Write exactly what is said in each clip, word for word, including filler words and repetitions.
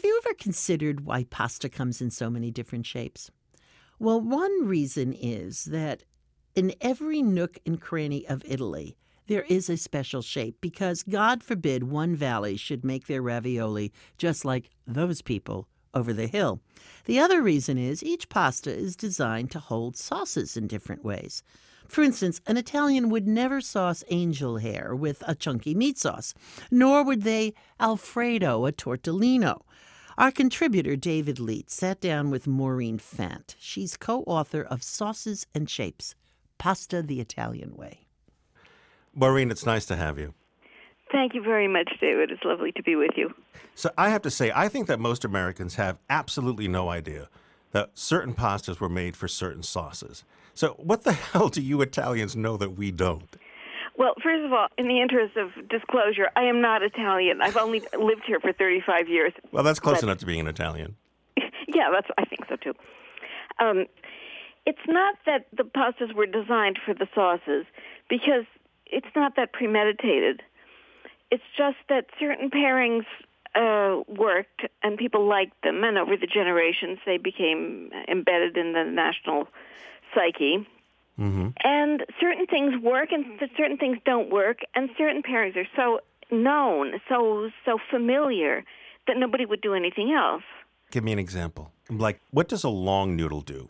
Have you ever considered why pasta comes in so many different shapes? Well, one reason is that in every nook and cranny of Italy, there is a special shape because God forbid one valley should make their ravioli just like those people over the hill. The other reason is each pasta is designed to hold sauces in different ways. For instance, an Italian would never sauce angel hair with a chunky meat sauce, nor would they Alfredo a tortellino. Our contributor, David Leet, sat down with Maureen Fant. She's co-author of Sauces and Shapes, Pasta the Italian Way. Maureen, it's nice to have you. Thank you very much, David. It's lovely to be with you. So I have to say, I think that most Americans have absolutely no idea that certain pastas were made for certain sauces. So what the hell do you Italians know that we don't? Well, first of all, in the interest of disclosure, I am not Italian. I've only lived here for thirty-five years. Well, that's close but, enough to being an Italian. Yeah, that's. I think so, too. Um, it's not that the pastas were designed for the sauces, because it's not that premeditated. It's just that certain pairings uh, worked, and people liked them, and over the generations, they became embedded in the national psyche. Mm-hmm. And certain things work and certain things don't work, and certain pairings are so known, so so familiar, that nobody would do anything else. Give me an example. Like, what does a long noodle do?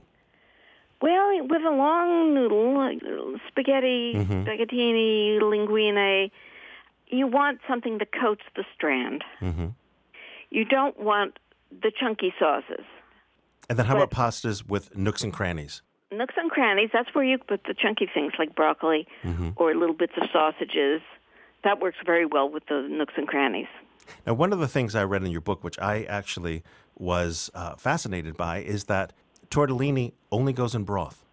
Well, with a long noodle, like spaghetti, mm-hmm. spaghettini, linguine, you want something that coats the strand. Mm-hmm. You don't want the chunky sauces. And then how but, about pastas with nooks and crannies? Nooks and crannies, that's where you put the chunky things like broccoli mm-hmm. or little bits of sausages. That works very well with the nooks and crannies. Now, one of the things I read in your book, which I actually was uh, fascinated by, is that tortellini only goes in broth.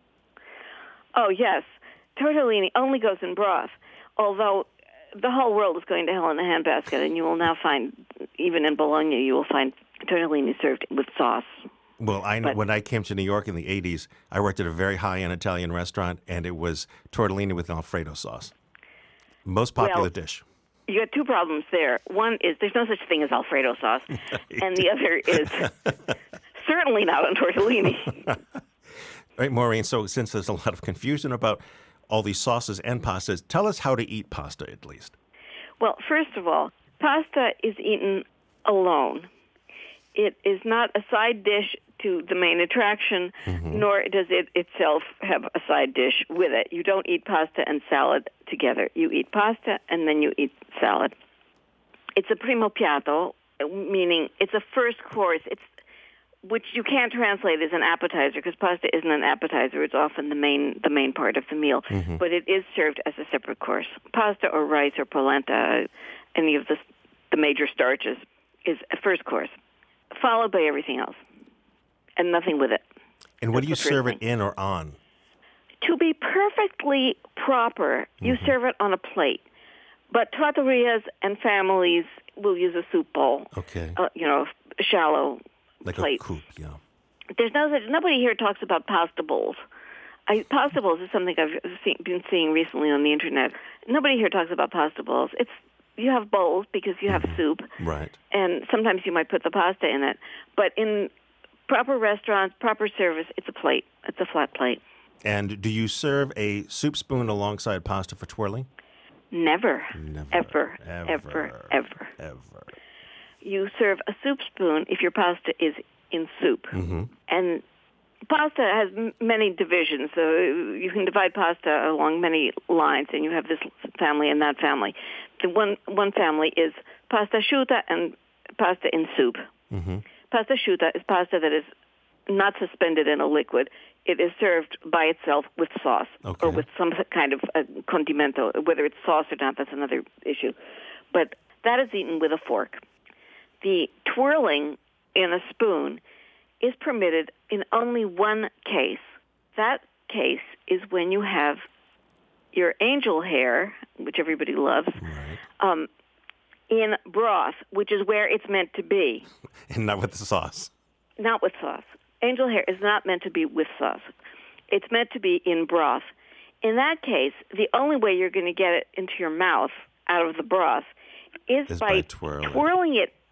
Oh, yes. Tortellini only goes in broth, although the whole world is going to hell in a handbasket, and you will now find, even in Bologna, you will find tortellini served with sauce. Well, I But, when I came to New York in the eighties, I worked at a very high-end Italian restaurant, and it was tortellini with Alfredo sauce. Most popular well, dish. You got two problems there. One is there's no such thing as Alfredo sauce, and the other is certainly not on tortellini. Right, Maureen, so since there's a lot of confusion about all these sauces and pastas, tell us how to eat pasta, at least. Well, first of all, pasta is eaten alone. It is not a side dish to the main attraction, mm-hmm. nor does it itself have a side dish with it. You don't eat pasta and salad together. You eat pasta and then you eat salad. It's a primo piatto, meaning it's a first course. It's which you can't translate as an appetizer because pasta isn't an appetizer. It's often the main the main part of the meal, mm-hmm. but it is served as a separate course. Pasta or rice or polenta, any of the the major starches, is a first course, followed by everything else, and nothing with it. And what do you That's the serve first it thing. in or on? To be perfectly proper, you mm-hmm. serve it on a plate. But trattorias and families will use a soup bowl. Okay. Uh, you know, a shallow Like plate. a coupe, yeah. There's no nobody here talks about pasta bowls. I, pasta bowls is something I've seen, been seeing recently on the internet. Nobody here talks about pasta bowls. It's you have bowls because you have mm-hmm. soup, right? And sometimes you might put the pasta in it. But in proper restaurants, proper service, it's a plate. It's a flat plate. And do you serve a soup spoon alongside pasta for twirling? Never, Never, ever, ever, ever, ever. ever. You serve a soup spoon if your pasta is in soup. Mm-hmm. And pasta has m- many divisions. So you can divide pasta along many lines, and you have this family and that family. The one one family is pasta asciutta and pasta in soup. Mm-hmm. Pasta asciutta is pasta that is not suspended in a liquid. It is served by itself with sauce okay. or with some kind of uh, condimento. Whether it's sauce or not, that's another issue. But that is eaten with a fork. The twirling in a spoon is permitted in only one case. That case is when you have your angel hair, which everybody loves, right. um, in broth, which is where it's meant to be. And not with the sauce. Not with sauce. Angel hair is not meant to be with sauce. It's meant to be in broth. In that case, the only way you're going to get it into your mouth out of the broth is, is by, by twirling. twirling it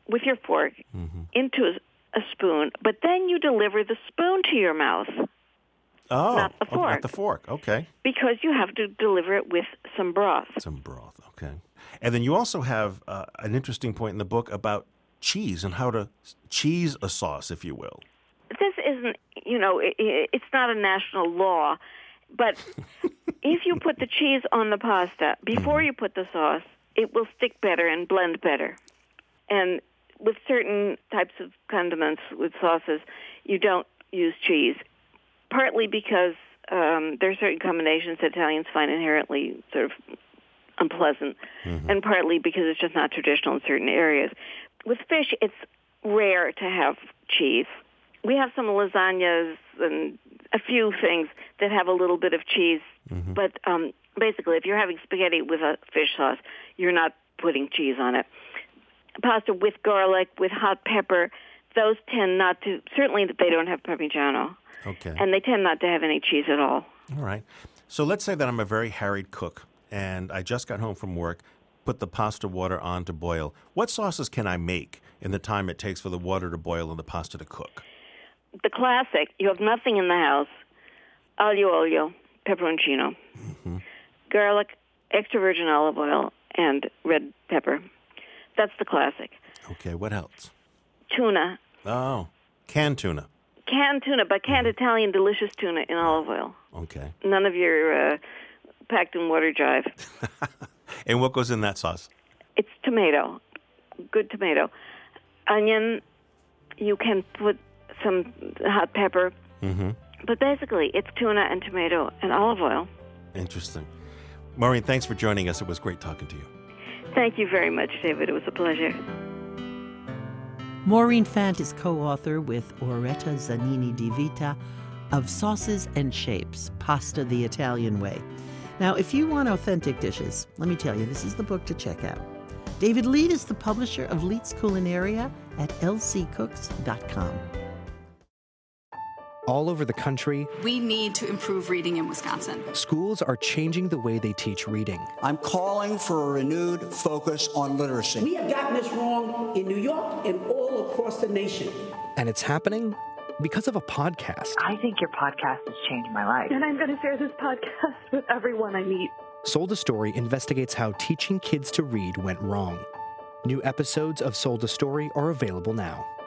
with your fork mm-hmm. into a, a spoon, but then you deliver the spoon to your mouth. Oh, not the fork. Oh, not the fork. Okay. Because you have to deliver it with some broth. Some broth. Okay. And then you also have uh, an interesting point in the book about cheese and how to cheese a sauce, if you will. This isn't, you know, it, it's not a national law, but if you put the cheese on the pasta before mm. you put the sauce, it will stick better and blend better. And with certain types of condiments, with sauces, you don't use cheese, partly because um, there are certain combinations that Italians find inherently sort of unpleasant, mm-hmm. and partly because it's just not traditional in certain areas. With fish, it's rare to have cheese. We have some lasagnas and a few things that have a little bit of cheese, mm-hmm. but um, basically, if you're having spaghetti with a fish sauce, you're not putting cheese on it. Pasta with garlic, with hot pepper, those tend not to, certainly they don't have Parmigiano. Okay. And they tend not to have any cheese at all. All right. So let's say that I'm a very harried cook, and I just got home from work, put the pasta water on to boil. What sauces can I make in the time it takes for the water to boil and the pasta to cook? The classic, you have nothing in the house, aglio olio, peperoncino, mm-hmm. garlic, extra virgin olive oil, and red pepper. That's the classic. Okay, what else? Tuna. Oh, canned tuna. Canned tuna, but canned mm-hmm. Italian delicious tuna in olive oil. Okay. None of your uh, packed in water jive. And what goes in that sauce? It's tomato, good tomato. Onion, you can put some hot pepper. Mm-hmm. But basically, it's tuna and tomato and olive oil. Interesting. Maureen, thanks for joining us. It was great talking to you. Thank you very much, David. It was a pleasure. Maureen Fant is co-author with Oretta Zanini Di Vita of Sauces and Shapes, Pasta the Italian Way. Now, if you want authentic dishes, let me tell you, this is the book to check out. David Lead is the publisher of Leit's Culinaria at l c cooks dot com. All over the country, we need to improve reading in Wisconsin. Schools are changing the way they teach reading. I'm calling for a renewed focus on literacy. We have gotten this wrong in New York and all across the nation. And it's happening because of a podcast. I think your podcast has changed my life. And I'm going to share this podcast with everyone I meet. Sold a Story investigates how teaching kids to read went wrong. New episodes of Sold a Story are available now.